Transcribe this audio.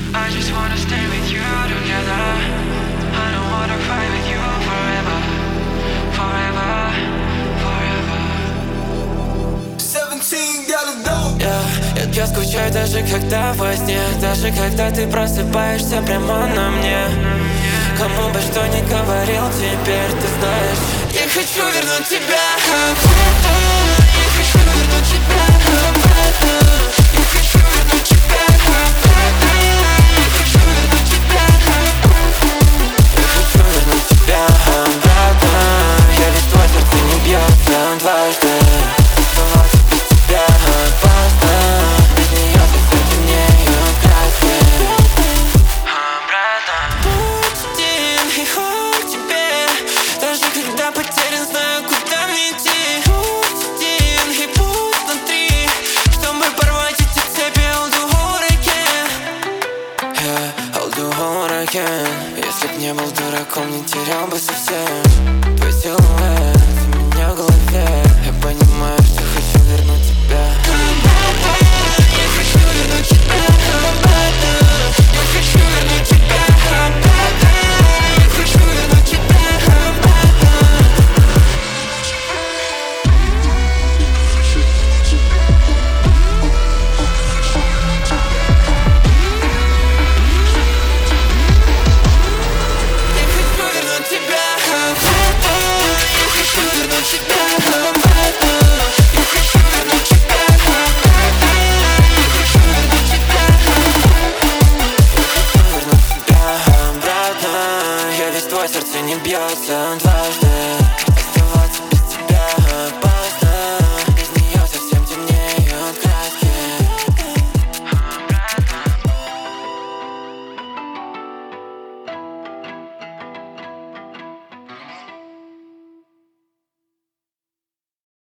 I just wanna stay with you together. I don't wanna fight with you forever, forever, forever. 17 got a dope. Я скучаю даже когда во сне, даже когда ты просыпаешься прямо на мне. Кому бы что ни говорил, теперь ты знаешь, я хочу вернуть тебя обратно. Я хочу вернуть тебя обратно. Я хочу вернуть тебя обратно. Я хочу вернуть тебя обратно. Я хочу вернуть тебя обратно. Я ведь твое сердце не бьется дважды. Оставаться без тебя опасно. Без нее глаза темнеют краски. Путь один и хоть теперь, даже когда потерян, знаю, куда мне идти. Путь один и путь внутри, чтобы порвать эти цепи. I'll do all I can. Yeah, I'll do all I can. Если б не был дураком, не терял бы совсем.